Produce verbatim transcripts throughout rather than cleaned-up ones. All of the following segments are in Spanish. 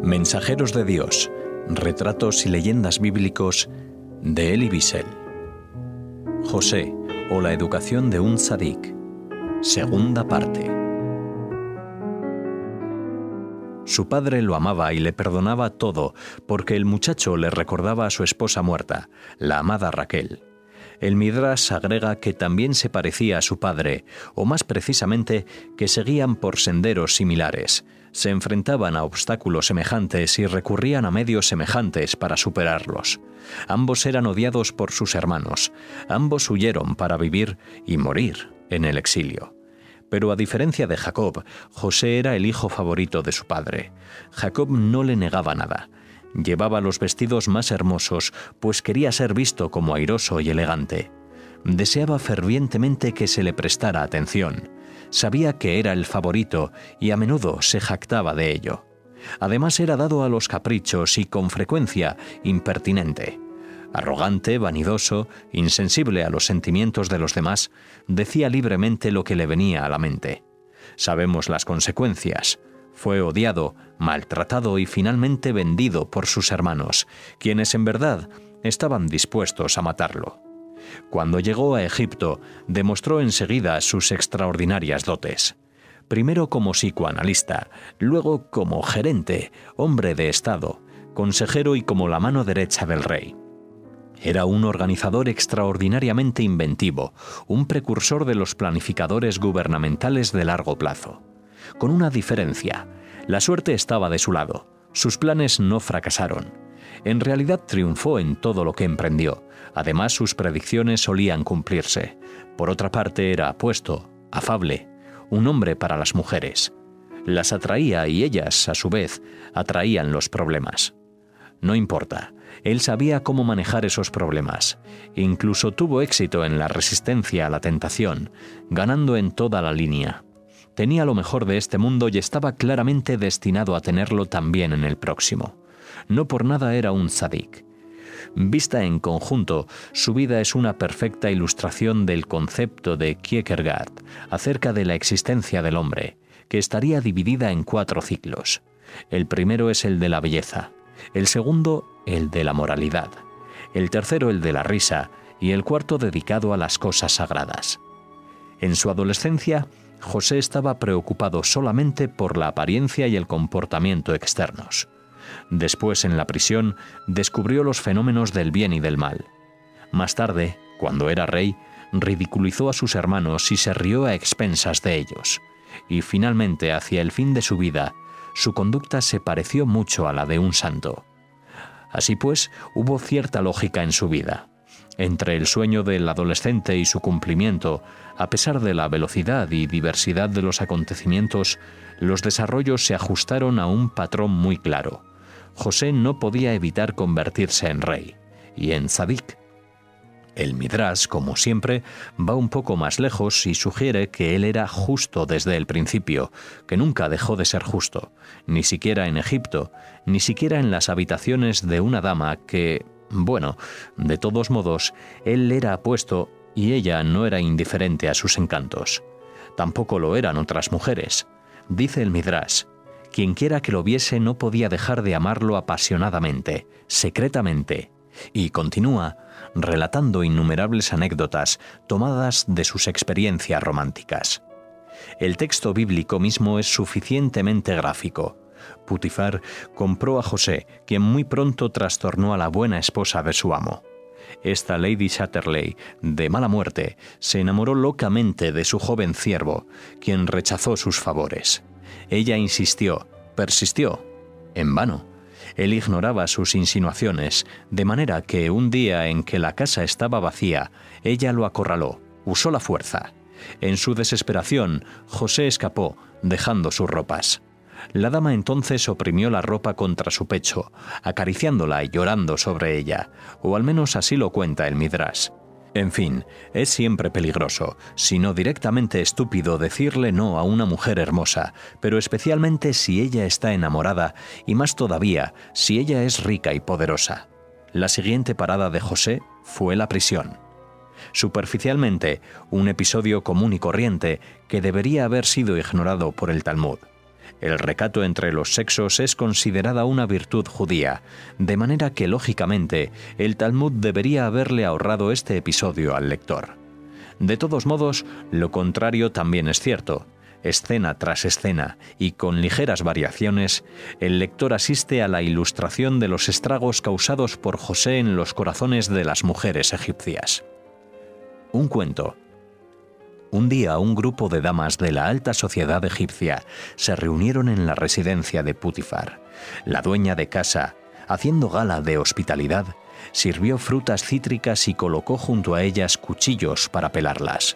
Mensajeros de Dios, retratos y leyendas bíblicos de Elie Wiesel. José o la educación de un tzadik. Segunda parte. Su padre lo amaba y le perdonaba todo, porque el muchacho le recordaba a su esposa muerta, la amada Raquel. El Midrash agrega que también se parecía a su padre, o más precisamente que seguían por senderos similares, se enfrentaban a obstáculos semejantes y recurrían a medios semejantes para superarlos. Ambos eran odiados por sus hermanos, ambos huyeron para vivir y morir en el exilio. Pero a diferencia de Jacob, José era el hijo favorito de su padre. Jacob no le negaba nada. Llevaba los vestidos más hermosos, pues quería ser visto como airoso y elegante. Deseaba fervientemente que se le prestara atención. Sabía que era el favorito y a menudo se jactaba de ello. Además era dado a los caprichos y con frecuencia impertinente. Arrogante, vanidoso, insensible a los sentimientos de los demás, decía libremente lo que le venía a la mente. Sabemos las consecuencias. Fue odiado, maltratado y finalmente vendido por sus hermanos, quienes en verdad estaban dispuestos a matarlo. Cuando llegó a Egipto, demostró enseguida sus extraordinarias dotes. Primero como psicoanalista, luego como gerente, hombre de Estado, consejero y como la mano derecha del rey. Era un organizador extraordinariamente inventivo, un precursor de los planificadores gubernamentales de largo plazo. Con una diferencia: la suerte estaba de su lado, sus planes no fracasaron. En realidad triunfó en todo lo que emprendió. Además, sus predicciones solían cumplirse. Por otra parte, era apuesto, afable, un hombre para las mujeres. Las atraía y ellas, a su vez, atraían los problemas. No importa, él sabía cómo manejar esos problemas. Incluso tuvo éxito en la resistencia a la tentación, ganando en toda la línea. Tenía lo mejor de este mundo y estaba claramente destinado a tenerlo también en el próximo. No por nada era un tzadik. Vista en conjunto, su vida es una perfecta ilustración del concepto de Kierkegaard acerca de la existencia del hombre, que estaría dividida en cuatro ciclos. El primero es el de la belleza, el segundo el de la moralidad, el tercero el de la risa y el cuarto dedicado a las cosas sagradas. En su adolescencia, José estaba preocupado solamente por la apariencia y el comportamiento externos. Después, en la prisión, descubrió los fenómenos del bien y del mal. Más tarde, cuando era rey, ridiculizó a sus hermanos y se rió a expensas de ellos. Y finalmente, hacia el fin de su vida, su conducta se pareció mucho a la de un santo. Así pues, hubo cierta lógica en su vida. Entre el sueño del adolescente y su cumplimiento, a pesar de la velocidad y diversidad de los acontecimientos, los desarrollos se ajustaron a un patrón muy claro. José no podía evitar convertirse en rey y en tzadik. El Midrash, como siempre, va un poco más lejos y sugiere que él era justo desde el principio, que nunca dejó de ser justo, ni siquiera en Egipto, ni siquiera en las habitaciones de una dama que, bueno, de todos modos, él era apuesto y ella no era indiferente a sus encantos. Tampoco lo eran otras mujeres. Dice el Midrash: quienquiera que lo viese no podía dejar de amarlo apasionadamente, secretamente. Y continúa relatando innumerables anécdotas tomadas de sus experiencias románticas. El texto bíblico mismo es suficientemente gráfico. Putifar compró a José, quien muy pronto trastornó a la buena esposa de su amo. Esta Lady Chatterley, de mala muerte, se enamoró locamente de su joven siervo, quien rechazó sus favores. Ella insistió, persistió, en vano. Él ignoraba sus insinuaciones, de manera que un día en que la casa estaba vacía, ella lo acorraló, usó la fuerza. En su desesperación, José escapó, dejando sus ropas. La dama entonces oprimió la ropa contra su pecho, acariciándola y llorando sobre ella, o al menos así lo cuenta el Midrash. En fin, es siempre peligroso, si no directamente estúpido, decirle no a una mujer hermosa, pero especialmente si ella está enamorada, y más todavía si ella es rica y poderosa. La siguiente parada de José fue la prisión. Superficialmente, un episodio común y corriente que debería haber sido ignorado por el Talmud. El recato entre los sexos es considerada una virtud judía, de manera que, lógicamente, el Talmud debería haberle ahorrado este episodio al lector. De todos modos, lo contrario también es cierto. Escena tras escena, y con ligeras variaciones, el lector asiste a la ilustración de los estragos causados por José en los corazones de las mujeres egipcias. Un cuento. Un día un grupo de damas de la alta sociedad egipcia se reunieron en la residencia de Putifar. La dueña de casa, haciendo gala de hospitalidad, sirvió frutas cítricas y colocó junto a ellas cuchillos para pelarlas.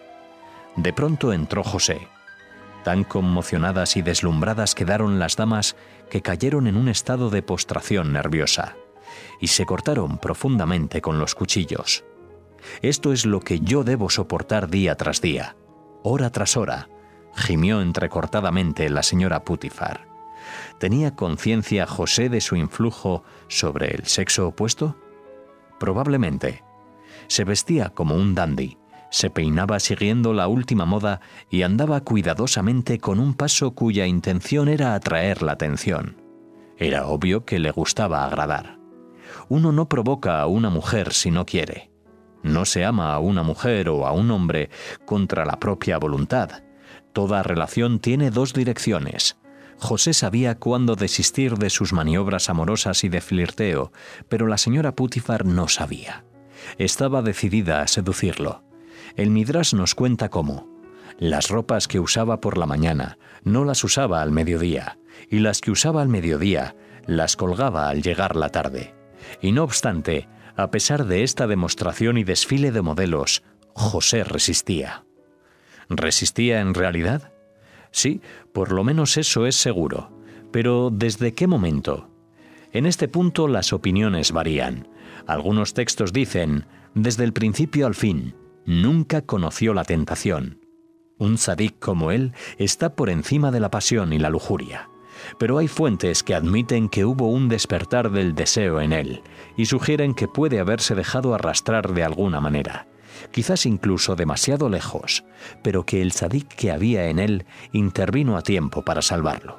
De pronto entró José. Tan conmocionadas y deslumbradas quedaron las damas que cayeron en un estado de postración nerviosa y se cortaron profundamente con los cuchillos. Esto es lo que yo debo soportar día tras día, hora tras hora, gimió entrecortadamente la señora Putifar. ¿Tenía conciencia José de su influjo sobre el sexo opuesto? Probablemente. Se vestía como un dandy, se peinaba siguiendo la última moda y andaba cuidadosamente con un paso cuya intención era atraer la atención. Era obvio que le gustaba agradar. Uno no provoca a una mujer si no quiere. No se ama a una mujer o a un hombre contra la propia voluntad. Toda relación tiene dos direcciones. José sabía cuándo desistir de sus maniobras amorosas y de flirteo, pero la señora Putifar no sabía. Estaba decidida a seducirlo. El Midrash nos cuenta cómo. Las ropas que usaba por la mañana no las usaba al mediodía, y las que usaba al mediodía las colgaba al llegar la tarde. Y no obstante, a pesar de esta demostración y desfile de modelos, José resistía. ¿Resistía en realidad? Sí, por lo menos eso es seguro. Pero ¿desde qué momento? En este punto las opiniones varían. Algunos textos dicen, desde el principio al fin, nunca conoció la tentación. Un tzadik como él está por encima de la pasión y la lujuria. Pero hay fuentes que admiten que hubo un despertar del deseo en él y sugieren que puede haberse dejado arrastrar de alguna manera, quizás incluso demasiado lejos, pero que el tzadik que había en él intervino a tiempo para salvarlo.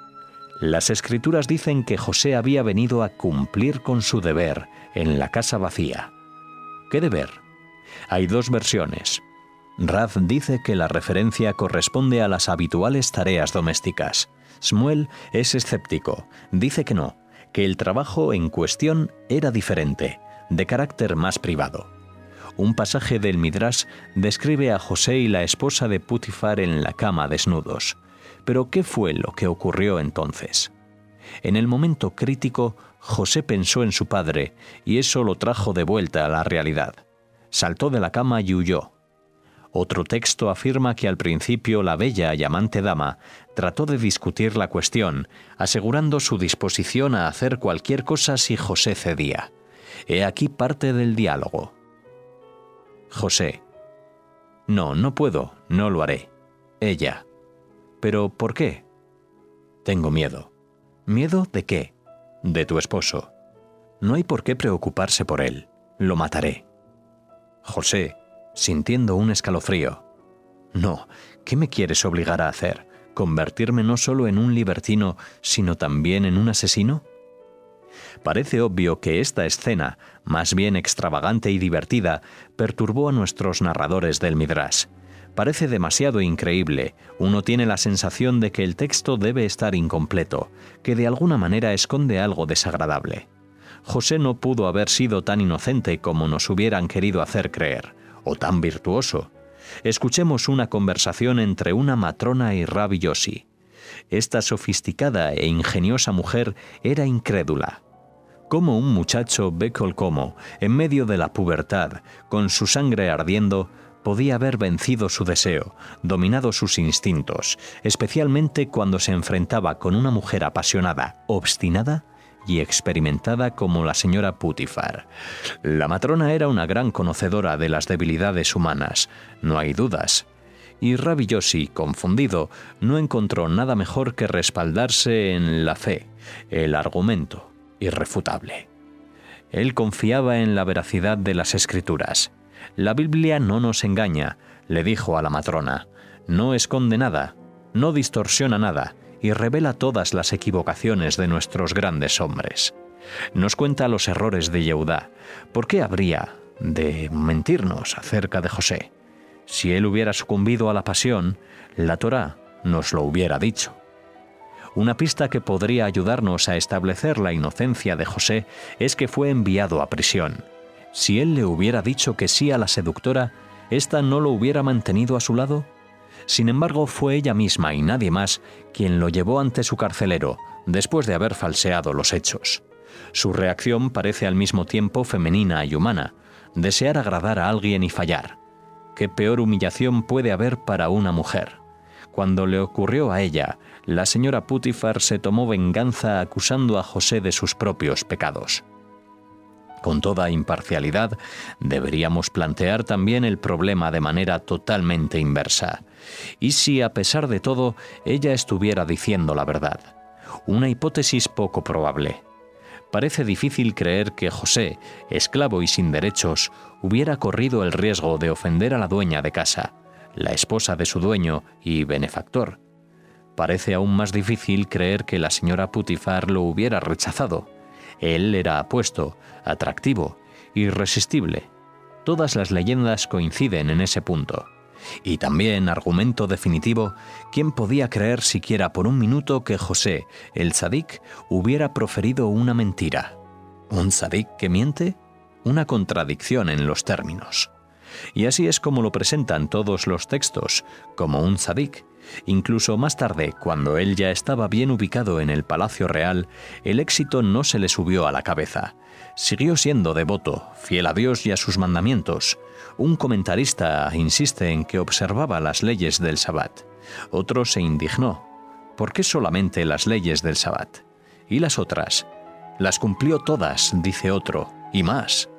Las escrituras dicen que José había venido a cumplir con su deber en la casa vacía. ¿Qué deber? Hay dos versiones. Raz dice que la referencia corresponde a las habituales tareas domésticas. Shmuel es escéptico, dice que no, que el trabajo en cuestión era diferente, de carácter más privado. Un pasaje del Midrash describe a José y la esposa de Putifar en la cama desnudos. Pero ¿qué fue lo que ocurrió entonces? En el momento crítico, José pensó en su padre y eso lo trajo de vuelta a la realidad. Saltó de la cama y huyó. Otro texto afirma que al principio la bella y amante dama trató de discutir la cuestión, asegurando su disposición a hacer cualquier cosa si José cedía. He aquí parte del diálogo. José: no, no puedo, no lo haré. Ella: ¿pero por qué? Tengo miedo. ¿Miedo de qué? De tu esposo. No hay por qué preocuparse por él. Lo mataré. José, sintiendo un escalofrío: no, ¿qué me quieres obligar a hacer? ¿Convertirme no solo en un libertino, sino también en un asesino? Parece obvio que esta escena, más bien extravagante y divertida, perturbó a nuestros narradores del Midrash. Parece demasiado increíble. Uno tiene la sensación de que el texto debe estar incompleto, que de alguna manera esconde algo desagradable. José no pudo haber sido tan inocente como nos hubieran querido hacer creer, o tan virtuoso. Escuchemos una conversación entre una matrona y Rabbi Yossi. Esta sofisticada e ingeniosa mujer era incrédula. ¿Cómo un muchacho Bekol Como, en medio de la pubertad, con su sangre ardiendo, podía haber vencido su deseo, dominado sus instintos, especialmente cuando se enfrentaba con una mujer apasionada, obstinada y experimentada como la señora Putifar? La matrona era una gran conocedora de las debilidades humanas, no hay dudas. Y Rabbi Yossi, confundido, no encontró nada mejor que respaldarse en la fe, el argumento irrefutable. Él confiaba en la veracidad de las Escrituras. La Biblia no nos engaña, le dijo a la matrona. No esconde nada, no distorsiona nada, y revela todas las equivocaciones de nuestros grandes hombres. Nos cuenta los errores de Yehudá. ¿Por qué habría de mentirnos acerca de José? Si él hubiera sucumbido a la pasión, la Torá nos lo hubiera dicho. Una pista que podría ayudarnos a establecer la inocencia de José es que fue enviado a prisión. Si él le hubiera dicho que sí a la seductora, ¿ésta no lo hubiera mantenido a su lado? Sin embargo, fue ella misma y nadie más quien lo llevó ante su carcelero, después de haber falseado los hechos. Su reacción parece al mismo tiempo femenina y humana: desear agradar a alguien y fallar. ¿Qué peor humillación puede haber para una mujer? Cuando le ocurrió a ella, la señora Putifar se tomó venganza acusando a José de sus propios pecados. Con toda imparcialidad, deberíamos plantear también el problema de manera totalmente inversa. ¿Y si, a pesar de todo, ella estuviera diciendo la verdad? Una hipótesis poco probable. Parece difícil creer que José, esclavo y sin derechos, hubiera corrido el riesgo de ofender a la dueña de casa, la esposa de su dueño y benefactor. Parece aún más difícil creer que la señora Putifar lo hubiera rechazado. Él era apuesto, atractivo, irresistible. Todas las leyendas coinciden en ese punto. Y también, argumento definitivo, ¿quién podía creer siquiera por un minuto que José, el tzadik, hubiera proferido una mentira? ¿Un tzadik que miente? Una contradicción en los términos. Y así es como lo presentan todos los textos, como un tzadik. Incluso más tarde, cuando él ya estaba bien ubicado en el Palacio Real, el éxito no se le subió a la cabeza. Siguió siendo devoto, fiel a Dios y a sus mandamientos. Un comentarista insiste en que observaba las leyes del Sabbat. Otro se indignó. ¿Por qué solamente las leyes del Sabbat? ¿Y las otras? Las cumplió todas, dice otro, y más.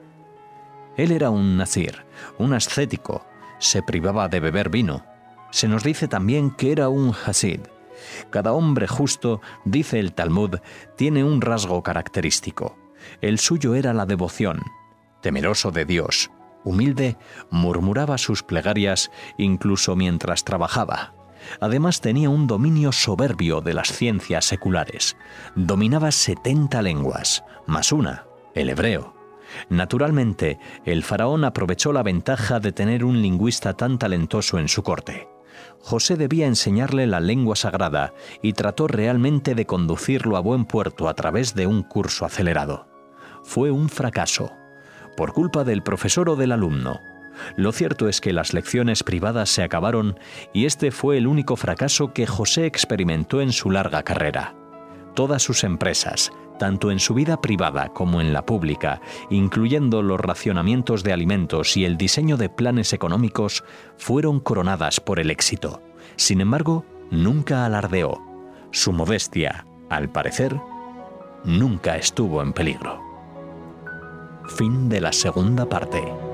Él era un nazir, un ascético. Se privaba de beber vino. Se nos dice también que era un hasid. Cada hombre justo, dice el Talmud, tiene un rasgo característico. El suyo era la devoción. Temeroso de Dios, humilde, murmuraba sus plegarias incluso mientras trabajaba. Además tenía un dominio soberbio de las ciencias seculares. Dominaba setenta lenguas, más una, el hebreo. Naturalmente, el faraón aprovechó la ventaja de tener un lingüista tan talentoso en su corte. José debía enseñarle la lengua sagrada y trató realmente de conducirlo a buen puerto a través de un curso acelerado. Fue un fracaso, por culpa del profesor o del alumno. Lo cierto es que las lecciones privadas se acabaron y este fue el único fracaso que José experimentó en su larga carrera. Todas sus empresas, tanto en su vida privada como en la pública, incluyendo los racionamientos de alimentos y el diseño de planes económicos, fueron coronadas por el éxito. Sin embargo, nunca alardeó. Su modestia, al parecer, nunca estuvo en peligro. Fin de la segunda parte.